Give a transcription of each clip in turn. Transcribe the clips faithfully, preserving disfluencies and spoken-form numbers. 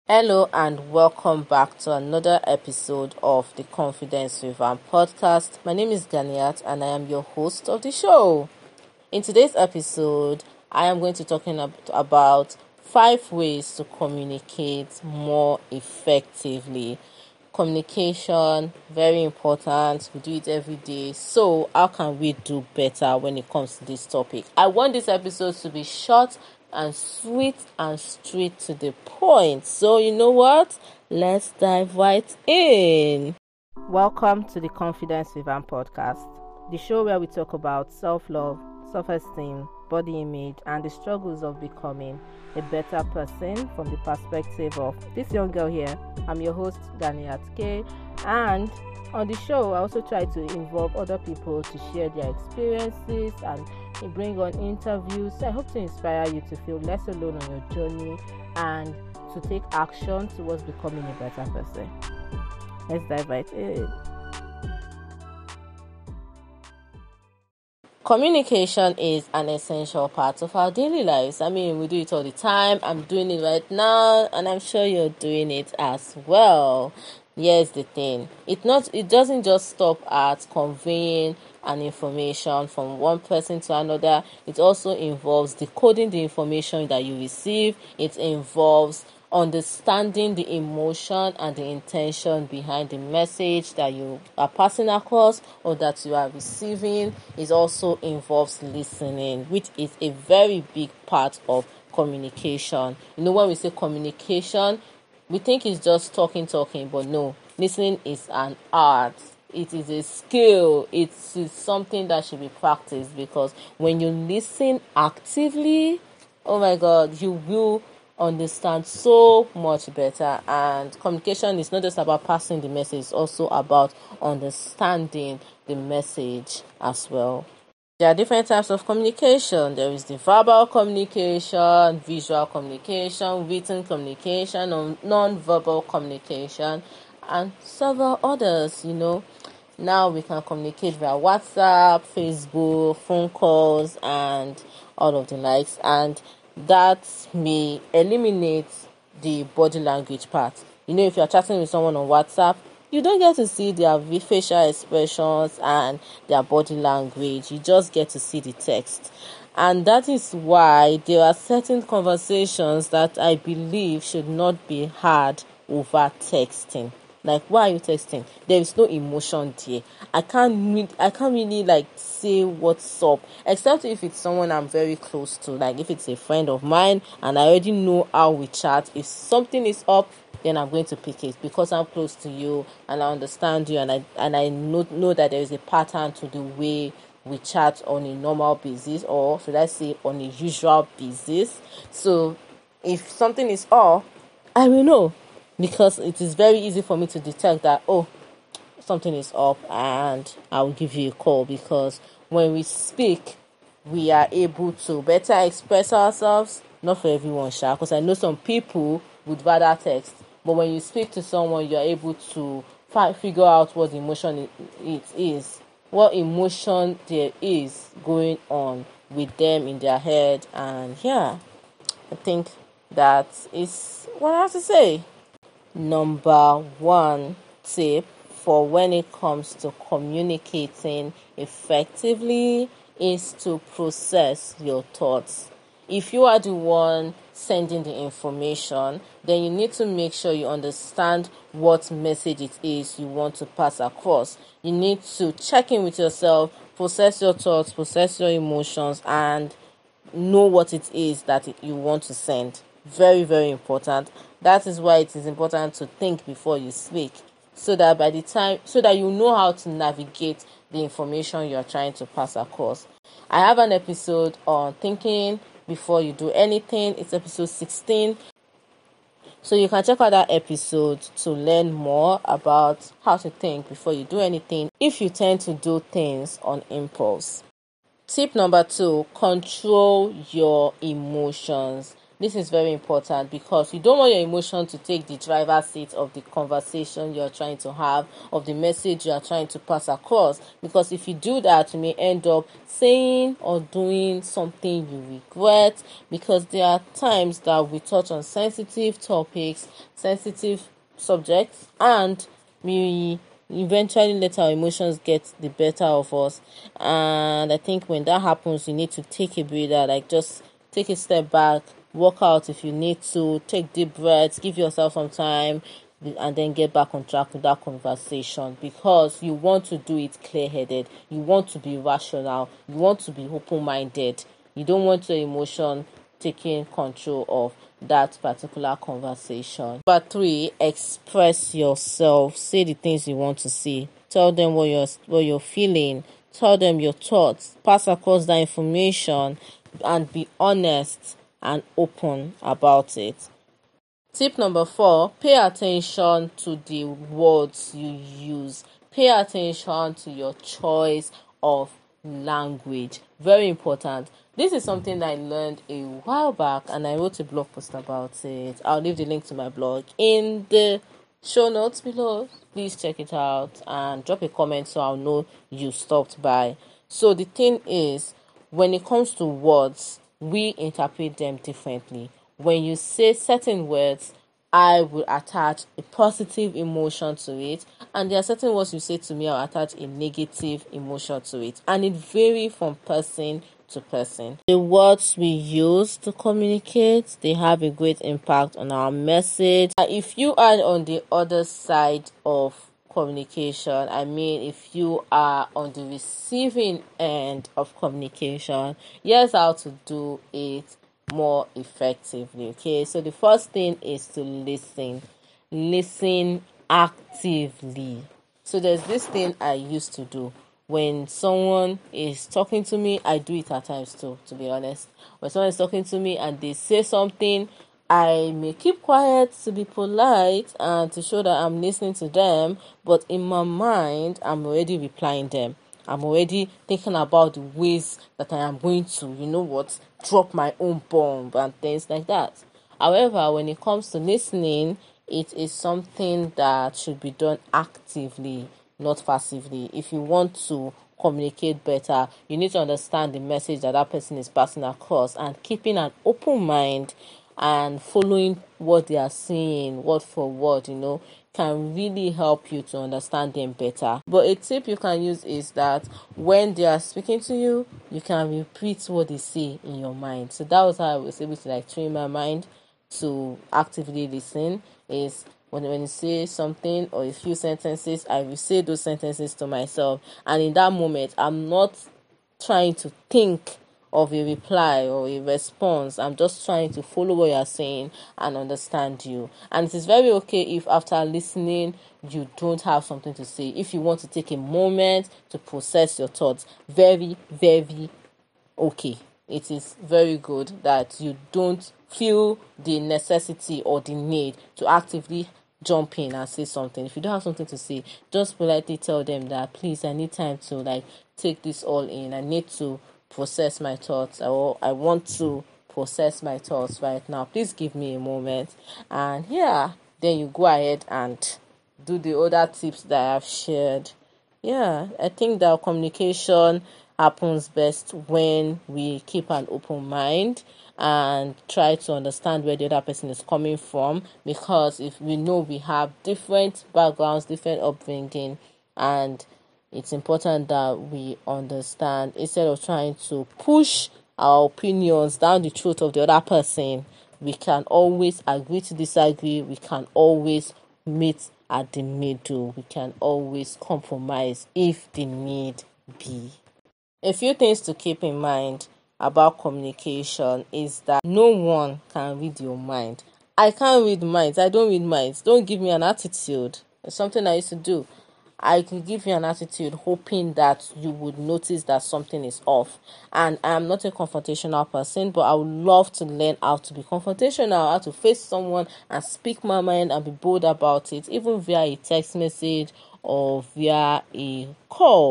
Hello and welcome back to another episode of the Confidence Revamp podcast. My name is Ganiat and I am your host of the show. In today's episode, I am going to be talking about five ways to communicate more effectively. Communication, very important. We do it every day. So, how can we do better when it comes to this topic? I want this episode to be short and sweet and straight to the point. So, you know what? Let's dive right in. Welcome to the Confidence Revamp podcast, the show where we talk about self-love, self-esteem, body image, and the struggles of becoming a better person from the perspective of this young girl here. I'm your host, Ganiat K, and on the show, I also try to involve other people to share their experiences and bring on interviews. So I hope to inspire you to feel less alone on your journey and to take action towards becoming a better person. Let's dive right in. Communication is an essential part of our daily lives. I mean, we do it all the time. I'm doing it right now, and I'm sure you're doing it as well. Here's the thing. It not it doesn't just stop at conveying an information from one person to another. It also involves decoding the information that you receive. It involves understanding the emotion and the intention behind the message that you are passing across or that you are receiving. It also involves listening, which is a very big part of communication. You know, when we say communication, we think it's just talking, talking, but no, listening is an art. It is a skill. It is something that should be practiced, because when you listen actively, oh my God, you will understand so much better. And communication is not just about passing the message, it's also about understanding the message as well. There are different types of communication. There is the verbal communication, visual communication, written communication, non-verbal communication, and several others, you know. Now we can communicate via WhatsApp, Facebook, phone calls, and all of the likes. And that may eliminate the body language part. You know, if you're chatting with someone on WhatsApp, you don't get to see their facial expressions and their body language. You just get to see the text. And that is why there are certain conversations that I believe should not be had over texting. Like, why are you texting? There is no emotion there. I can't, I can't really like say what's up, except if it's someone I'm very close to. Like, if it's a friend of mine and I already know how we chat. If something is up, then I'm going to pick it because I'm close to you and I understand you, and I and I know know that there is a pattern to the way we chat on a normal basis, or should I say on a usual basis. So if something is off, I will know, because it is very easy for me to detect that, oh, something is up, and I will give you a call, because when we speak, we are able to better express ourselves. Not for everyone, Sha, because I know some people would rather text, but when you speak to someone, you're able to fi- figure out what the emotion it is, what emotion there is going on with them in their head. And yeah, I think that is what I have to say. Number one tip for when it comes to communicating effectively is to process your thoughts. If you are the one sending the information, then you need to make sure you understand what message it is you want to pass across. You need to check in with yourself, process your thoughts, process your emotions, and know what it is that you want to send. Very, very important. That is why it is important to think before you speak, so that by the time, so that you know how to navigate the information you are trying to pass across. I have an episode on thinking before you do anything. It's episode sixteen. So you can check out that episode to learn more about how to think before you do anything if you tend to do things on impulse. Tip number two, control your emotions. This is very important because you don't want your emotion to take the driver's seat of the conversation you're trying to have, of the message you are trying to pass across. Because if you do that, you may end up saying or doing something you regret, because there are times that we touch on sensitive topics, sensitive subjects, and we eventually let our emotions get the better of us. And I think when that happens, you need to take a breather, like just take a step back, walk out if you need to, take deep breaths, give yourself some time, and then get back on track with that conversation, because you want to do it clear-headed, you want to be rational, you want to be open-minded. You don't want your emotion taking control of that particular conversation. Number three, express yourself. Say the things you want to say. Tell them what you're what you're feeling. Tell them your thoughts. Pass across that information and be honest and open about it. Tip number four, pay attention to the words you use. Pay attention to your choice of language. Very important. This is something I learned a while back, and I wrote a blog post about it. I'll leave the link to my blog in the show notes below. Please check it out and drop a comment so I'll know you stopped by. So the thing is, when it comes to words, we interpret them differently. When you say certain words, I will attach a positive emotion to it, and there are certain words you say to me, I'll attach a negative emotion to it, and it varies from person to person. The words we use to communicate, they have a great impact on our message. If you are on the other side of communication, I mean if you are on the receiving end of communication, here's how to do it more effectively. Okay, so the first thing is to listen. Listen actively. So there's this thing I used to do. When someone is talking to me, I do it at times too, to be honest. When someone is talking to me and they say something, I may keep quiet to be polite and to show that I'm listening to them, but in my mind, I'm already replying them. I'm already thinking about the ways that I am going to, you know what, drop my own bomb and things like that. However, when it comes to listening, it is something that should be done actively, not passively. If you want to communicate better, you need to understand the message that that person is passing across, and keeping an open mind and following what they are saying word for word, you know, can really help you to understand them better. But a tip you can use is that when they are speaking to you, you can repeat what they say in your mind. So that was how I was able to like train my mind to actively listen. Is when when you say something or a few sentences, I will say those sentences to myself, and in that moment I'm not trying to think of a reply or a response. I'm just trying to follow what you're saying and understand you. And it is very okay if after listening you don't have something to say. If you want to take a moment to process your thoughts, very, very okay. It is very good that you don't feel the necessity or the need to actively jump in and say something. If you don't have something to say, just politely tell them that, please, I need time to like take this all in. I need to process my thoughts, or I want to process my thoughts right now. Please give me a moment. And yeah, then you go ahead and do the other tips that I've shared. Yeah, I think that communication happens best when we keep an open mind and try to understand where the other person is coming from, because if we know we have different backgrounds, different upbringing, and it's important that we understand, instead of trying to push our opinions down the throat of the other person, we can always agree to disagree. We can always meet at the middle. We can always compromise if the need be. A few things to keep in mind about communication is that no one can read your mind. I can't read minds. I don't read minds. Don't give me an attitude. It's something I used to do. I could give you an attitude hoping that you would notice that something is off. And I'm not a confrontational person, but I would love to learn how to be confrontational, how to face someone and speak my mind and be bold about it, even via a text message or via a call.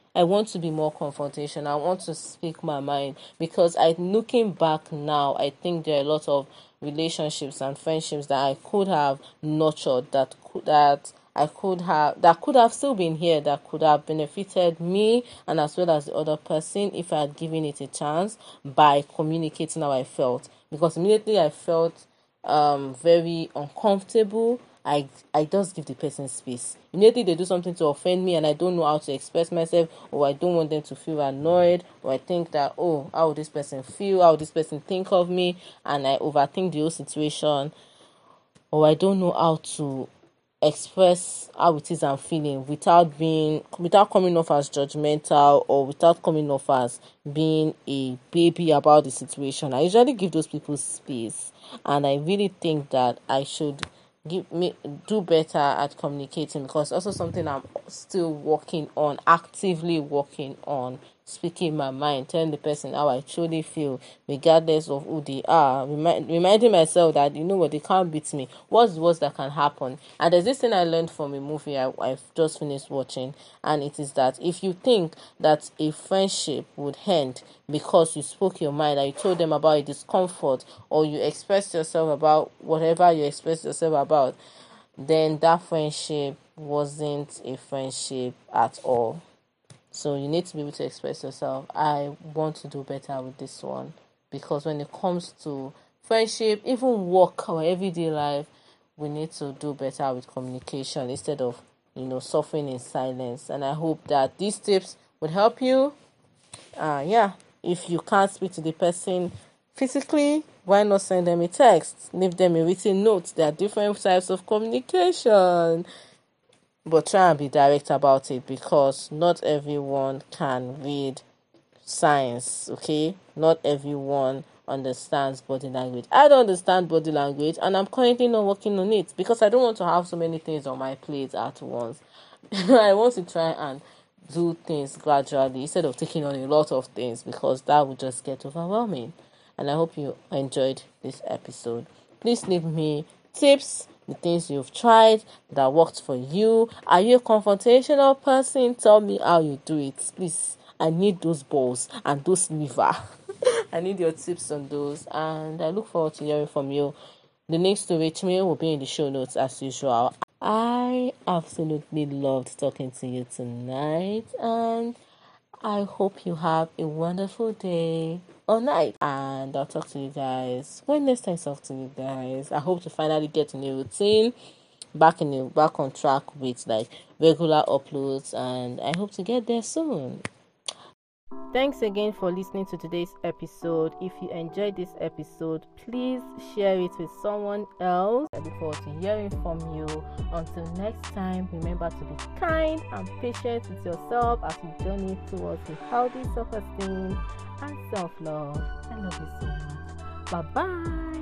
I want to be more confrontational. I want to speak my mind, because I, looking back now, I think there are a lot of relationships and friendships that I could have nurtured, that could that I could have that could have still been here, that could have benefited me and as well as the other person if I had given it a chance by communicating how I felt. Because immediately I felt um very uncomfortable, I I just give the person space. Immediately they do something to offend me and I don't know how to express myself, or I don't want them to feel annoyed, or I think that, oh, how would this person feel? How would this person think of me? And I overthink the whole situation, or I don't know how to express how it is I'm feeling without being without coming off as judgmental, or without coming off as being a baby about the situation. I usually give those people space, and I really think that I should give me do better at communicating, because also something I'm still working on, actively working on, speaking my mind, telling the person how I truly feel, regardless of who they are. Remind, reminding myself that, you know what, they can't beat me. What's the worst that can happen? And there's this thing I learned from a movie I, I've just finished watching, and it is that if you think that a friendship would end because you spoke your mind and you told them about a discomfort, or you expressed yourself about whatever you expressed yourself about, then that friendship wasn't a friendship at all. So you need to be able to express yourself. I want to do better with this one, because when it comes to friendship, even work or everyday life, we need to do better with communication instead of, you know, suffering in silence. And I hope that these tips would help you. Uh, yeah, if you can't speak to the person physically, why not send them a text? Leave them a written note. There are different types of communication. But try and be direct about it, because not everyone can read signs, okay? Not everyone understands body language. I don't understand body language, and I'm currently not working on it because I don't want to have so many things on my plate at once. I want to try and do things gradually instead of taking on a lot of things, because that would just get overwhelming. And I hope you enjoyed this episode. Please leave me tips, the things you've tried that worked for you. Are you a confrontational person? Tell me how you do it. Please, I need those balls and those liver. I need your tips on those, and I look forward to hearing from you. The links to reach me will be in the show notes as usual. I absolutely loved talking to you tonight, and I hope you have a wonderful day or night. And I'll talk to you guys when next time I talk to you guys. I hope to finally get in a routine, back in a, back on track with like regular uploads, and I hope to get there soon. Thanks again for listening to today's episode. If you enjoyed this episode, please share it with someone else. I look forward to hearing from you. Until next time, remember to be kind and patient with yourself as you journey towards a healthy self-esteem and self-love. I love you so much. Bye-bye.